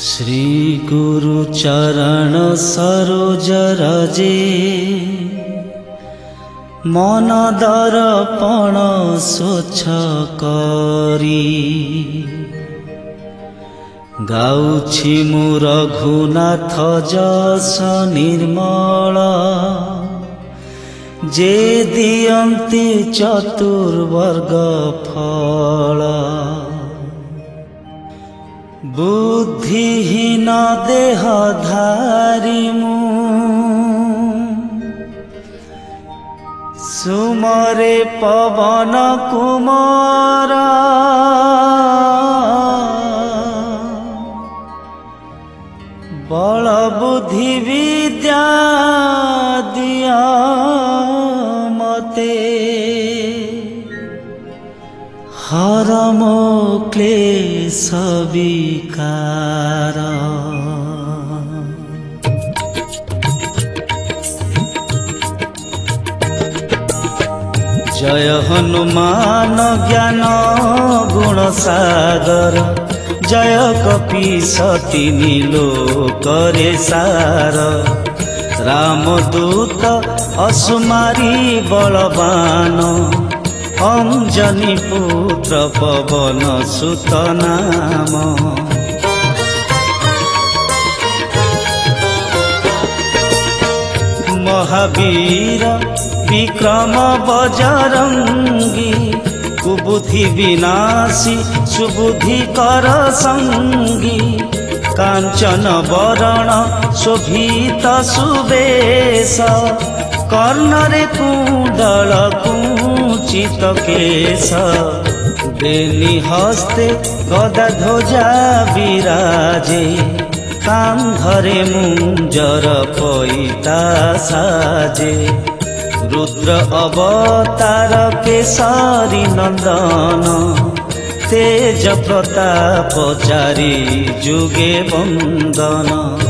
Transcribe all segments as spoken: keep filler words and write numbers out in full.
श्री गुरु चरण सरोज रजे मन दर्पण स्वच्छ करी गाउछि मु रघुनाथ जस निर्मल जे दियन्ति चतुर्वर्ग फल बुद्धिहीन देह धारी मु सुमरे पवन कुमार बल बुद्धि विद्या दिया मते हर मो क्लेश विकार जय हनुमान ज्ञान गुण सागर जय कपीस तिनि लोकरे सार रामदूत असुमारी बलवान अंजनी पुत्र पवन सुत नाम महावीर विक्रम बजरंगी कुबुद्धि विनाशी सुबुद्धि कर संगी कांचन वरण शोभित सुबेश कर्णरे कुंडल कुंचित केश बेनी हस्ते गदा ध्वजा विराजे कांधरे मुंजर पैता साजे रुद्र अवतार केसरी नंदन तेज प्रताप चारि जुगे वंदन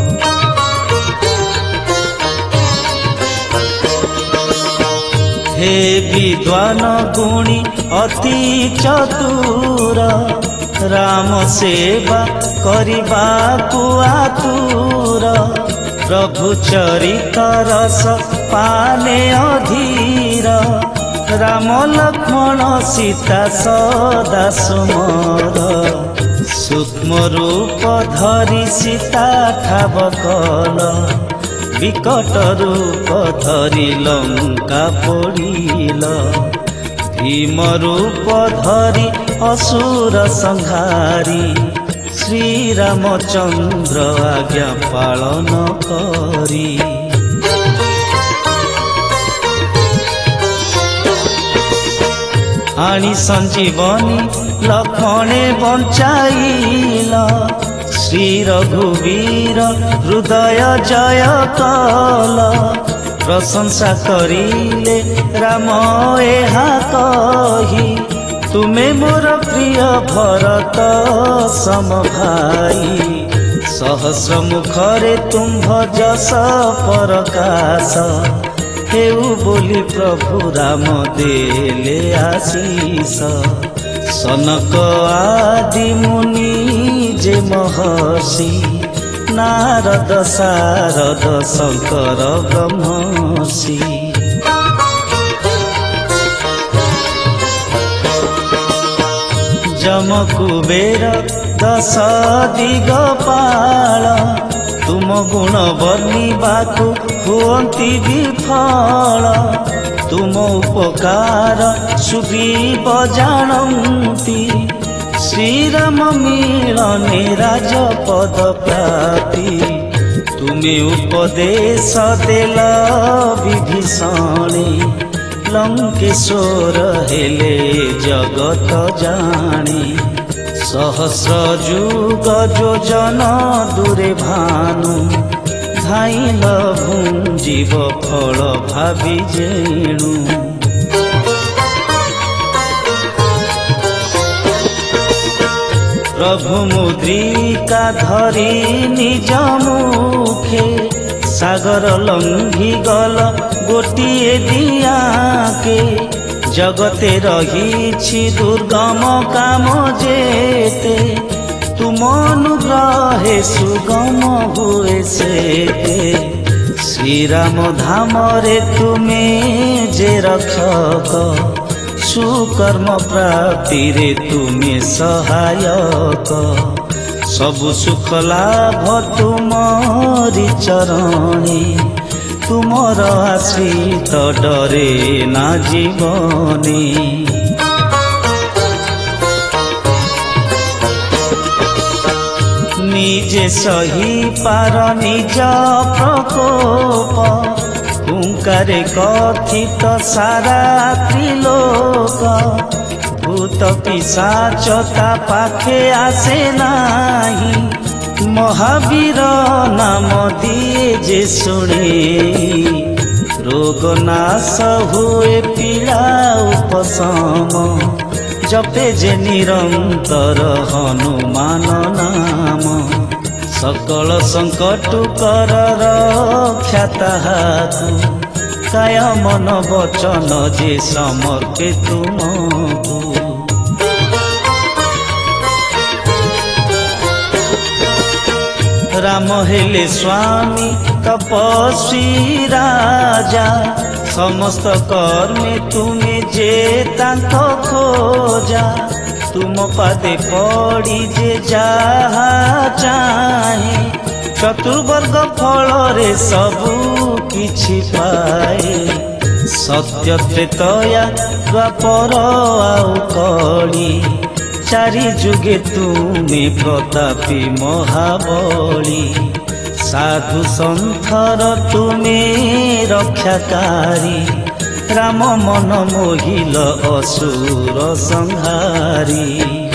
हे विद्वान गुणी अति चतुर राम सेवा करिबाकु आतुर प्रभु चरित रस पाले अधीर राम लक्ष्मण सीता सदा सुमर सूक्ष्म रूप धरि सीता ठाव कल विकट रूप धरि लंका पोड़िल भीम रूप धरि असुर संहारी श्री रामचंद्र आज्ञा पालन करी आनी संजीवनी लखणे बंचाइल श्री रघुवीर हृदय जय कल प्रशंसा करिले राम एहा कही तुमे मोर प्रिय भरत सम भाई सहस्र मुखरे तुम्भ जस प्रकाश हेउ बोली प्रभु राम देले आशीष सनक आदि मुनि जे महर्षि नारद सारद शंकर ब्रह्मर्षि जम कुबेर दस दिगपाल तुम गुण वर्णिबाकु हुअन्ति विफल तुम उपकार सुग्रीव जानन्ति श्रीराम मिलने राजपद प्राप्ति तुमे उपदेश देल विभीषणे लंकेश्वर हेले जगत जाने सहस्र जुग योजन दूरे भानु धाइल भुंजीव फल भावी जेणु प्रभु मुद्रिका धरी निज मुखे सागर लंघी गल गोटिए दियाके जगते रही दुर्गम काम जेते तुम तुम अनुग्रहे सुगम हुए से श्री राम धाम रे तुमे जे रक्षक सुकर्म प्राप्ति रे तुमे सहायक सबु सुख लाभ तुमरी चरणे तुमर आश्रित डरे ना जीवने निजे सही पार निज प्रकोप हुंकारे कथित सारा त्रिलोक भूत पिशाचता पाखे आसे नाही महावीर नाम दिए जे सुने रोग नाश हुए पीड़ा उपशम जपे जे निरंतर हनुमान नाम सकल संकट कर रक्षा ताहाकु काय मन वचन जे समर्पे तुमको राम हेले स्वामी तपस्वी राजा समस्त कर्मे तुमे जे तांको खोजा तुम पादे पड़ी जे जहा चाहे चतुर्वर्ग फल रे सबू किछि पाए सत्य त्रेतया द्वापर आउ कली चारि जुगे तुमे प्रतापी महाबली साधु संथर तुमे रक्षाकारी राम मन मोहिल असुर संहारी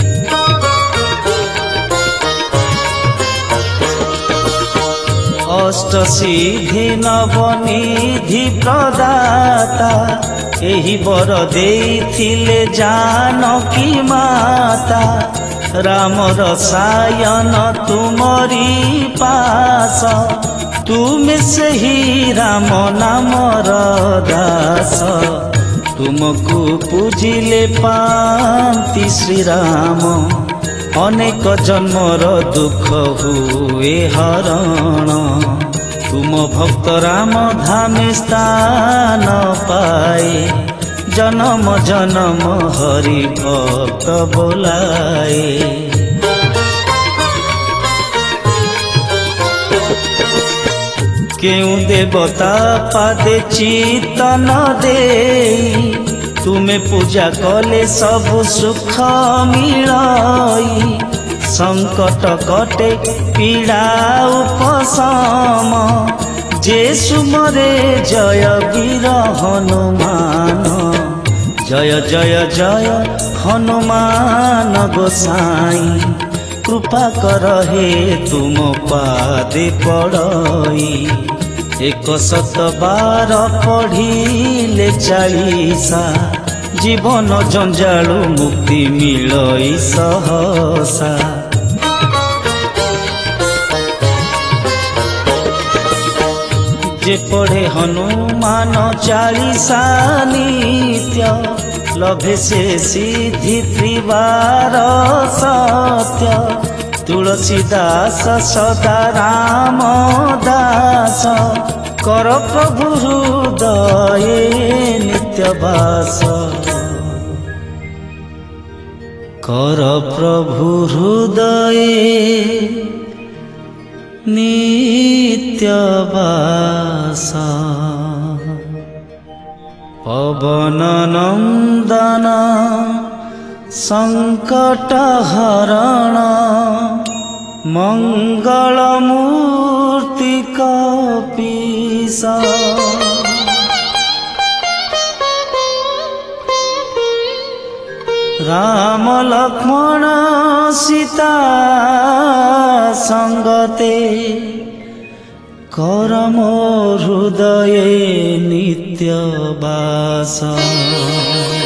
अष्ट सिद्धि नवनिधि प्रदाता एही बर देइथिले जानकी माता राम रसायन तुमरी पास तुमे से ही राम नाम दास तुमको पूजिले पांति श्री राम अनेक जन्मर दुख हुए हरण तुम भक्त राम धामे स्थान पाए जन्म जन्म हरि भक्त बोलाए केउ देवता पादे चितन दे तुमे पूजा कले सब सुख मिलई संकट कटे पीड़ा उपशम जे सुमरे जय वीर हनुमान जय जय जय हनुमान गोसाई कृपा कर हे तुम पादे पड़ई एक शत बार पढ़िले चालीसा जीवन जंजालु मुक्ति मिलई सहसा जे पढ़े हनुमान चालीसा नित्य लभे से सिद्धि त्रिवार सत्य तुलसीदास सदा राम दास कर प्रभु हृदय नित्यवास कर प्रभु हृदय नित्यवास पवन नंदन संकट हरण मंगल मूर्ति कपीसा राम लक्ष्मण सीता संगते कर मोर हृदय नित्यवास।